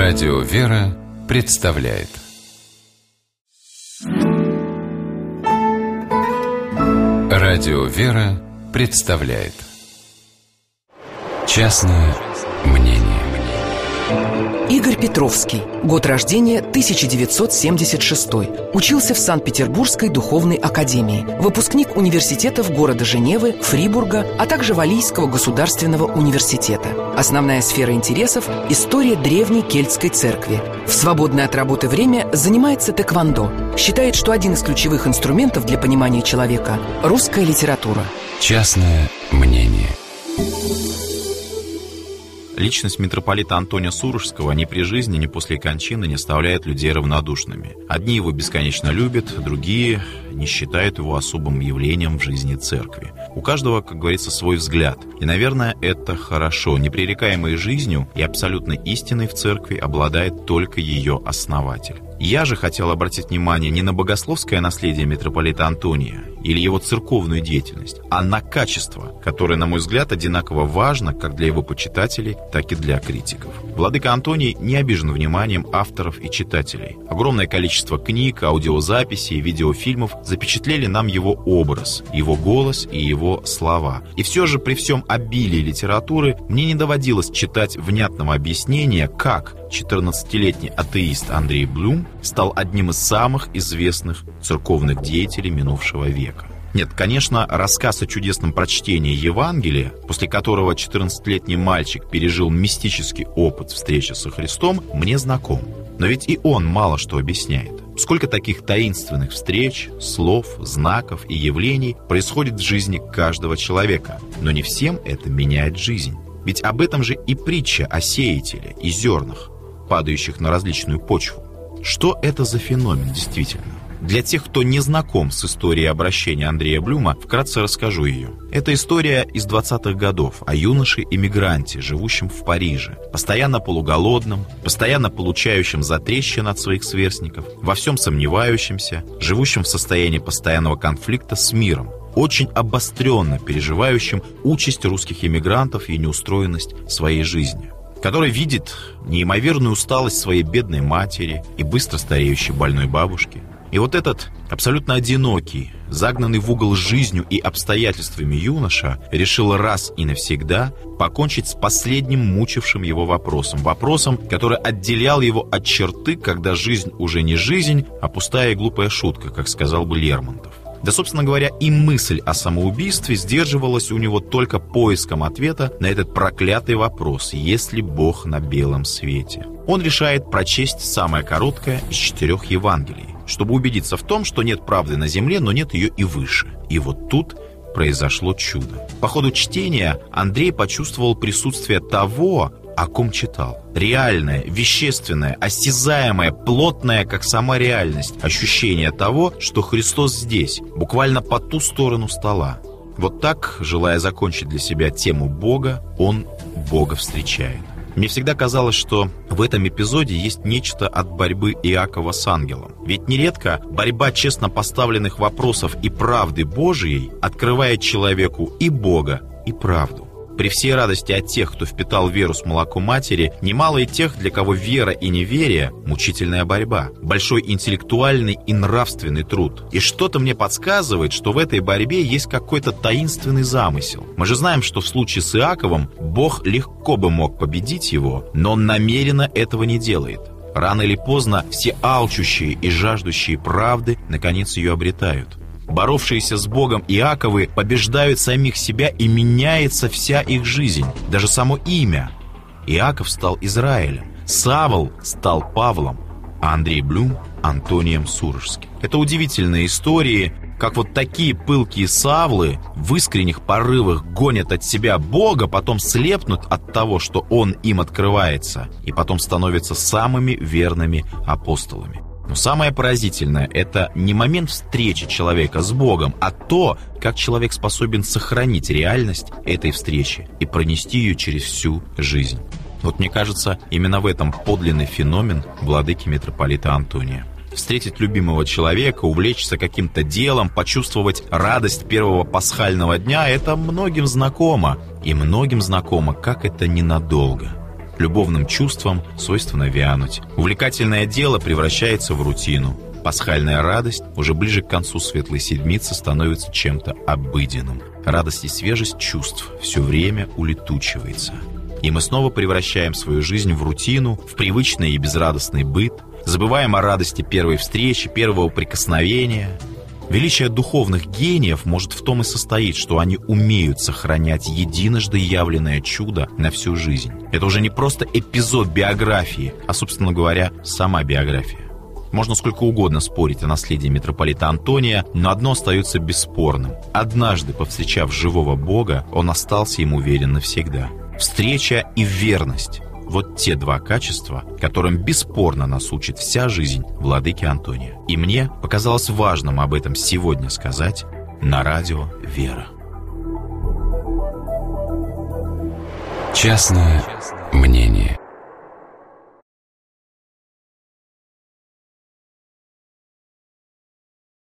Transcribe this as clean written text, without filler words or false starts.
Радио «Вера» представляет Радио «Вера» представляет Частное мнение. Игорь Петровский. Год рождения 1976. Учился в Санкт-Петербургской духовной академии. Выпускник университетов города Женевы, Фрибурга, а также Валийского государственного университета. Основная сфера интересов – история древней кельтской церкви. В свободное от работы время занимается тэквондо. Считает, что один из ключевых инструментов для понимания человека – русская литература. Частное мнение. Личность митрополита Антония Сурожского ни при жизни, ни после кончины не оставляет людей равнодушными. Одни его бесконечно любят, другие не считают его особым явлением в жизни церкви. У каждого, как говорится, свой взгляд. И, наверное, это хорошо. Непререкаемой жизнью и абсолютной истиной в церкви обладает только ее основатель. Я же хотел обратить внимание не на богословское наследие митрополита Антония или его церковную деятельность, а на качество, которое, на мой взгляд, одинаково важно как для его почитателей, так и для критиков. Владыка Антоний не обижен вниманием авторов и читателей. Огромное количество книг, аудиозаписей, видеофильмов запечатлели нам его образ, его голос и его слова. И все же при всем обилии литературы мне не доводилось читать внятного объяснения, как 14-летний атеист Андрей Блюм стал одним из самых известных церковных деятелей минувшего века. Нет, конечно, рассказ о чудесном прочтении Евангелия, после которого 14-летний мальчик пережил мистический опыт встречи со Христом, мне знаком. Но ведь и он мало что объясняет. Сколько таких таинственных встреч, слов, знаков и явлений происходит в жизни каждого человека, но не всем это меняет жизнь. Ведь об этом же и притча о сеятеле и зернах, падающих на различную почву. Что это за феномен действительно? Для тех, кто не знаком с историей обращения Андрея Блюма, вкратце расскажу ее. Это история из 20-х годов о юноше-эмигранте, живущем в Париже, постоянно полуголодном, постоянно получающем затрещин от своих сверстников, во всем сомневающемся, живущем в состоянии постоянного конфликта с миром, очень обостренно переживающим участь русских эмигрантов и неустроенность своей жизни, который видит неимоверную усталость своей бедной матери и быстро стареющей больной бабушки. И вот этот абсолютно одинокий, загнанный в угол жизнью и обстоятельствами юноша решил раз и навсегда покончить с последним мучившим его вопросом, который отделял его от черты, когда жизнь уже не жизнь, а пустая и глупая шутка, как сказал бы Лермонтов. Да, собственно говоря, и мысль о самоубийстве сдерживалась у него только поиском ответа на этот проклятый вопрос: есть ли Бог на белом свете? Он решает прочесть самое короткое из 4 Евангелий, чтобы убедиться в том, что нет правды на земле, но нет ее и выше. И вот тут произошло чудо. По ходу чтения Андрей почувствовал присутствие того, о ком читал. Реальное, вещественное, осязаемое, плотное, как сама реальность, ощущение того, что Христос здесь, буквально по ту сторону стола. Вот так, желая закончить для себя тему Бога, он Бога встречает. Мне всегда казалось, что в этом эпизоде есть нечто от борьбы Иакова с ангелом. Ведь нередко борьба честно поставленных вопросов и правды Божией открывает человеку и Бога, и правду. При всей радости от тех, кто впитал веру с молоком матери, немало и тех, для кого вера и неверие – мучительная борьба, большой интеллектуальный и нравственный труд. И что-то мне подсказывает, что в этой борьбе есть какой-то таинственный замысел. Мы же знаем, что в случае с Иаковом Бог легко бы мог победить его, но он намеренно этого не делает. Рано или поздно все алчущие и жаждущие правды наконец ее обретают. Боровшиеся с Богом Иаковы побеждают самих себя, и меняется вся их жизнь, даже само имя. Иаков стал Израилем, Савл стал Павлом, а Андрей Блюм – Антонием Сурожским. Это удивительные истории, как вот такие пылкие Савлы в искренних порывах гонят от себя Бога, потом слепнут от того, что Он им открывается, и потом становятся самыми верными апостолами. Но самое поразительное – это не момент встречи человека с Богом, а то, как человек способен сохранить реальность этой встречи и пронести ее через всю жизнь. Вот мне кажется, именно в этом подлинный феномен владыки митрополита Антония. Встретить любимого человека, увлечься каким-то делом, почувствовать радость первого пасхального дня – это многим знакомо. И многим знакомо, как это ненадолго. Любовным чувствам свойственно вянуть. Увлекательное дело превращается в рутину. Пасхальная радость уже ближе к концу Светлой Седмицы становится чем-то обыденным. Радость и свежесть чувств все время улетучивается. И мы снова превращаем свою жизнь в рутину, в привычный и безрадостный быт, забываем о радости первой встречи, первого прикосновения. Величие духовных гениев может в том и состоит, что они умеют сохранять единожды явленное чудо на всю жизнь. Это уже не просто эпизод биографии, а, собственно говоря, сама биография. Можно сколько угодно спорить о наследии митрополита Антония, но одно остается бесспорным. Однажды, повстречав живого Бога, он остался ему верен навсегда. Встреча и верность – вот те два качества, которым бесспорно нас учит вся жизнь владыки Антония. И мне показалось важным об этом сегодня сказать на радио «Вера». Частное мнение.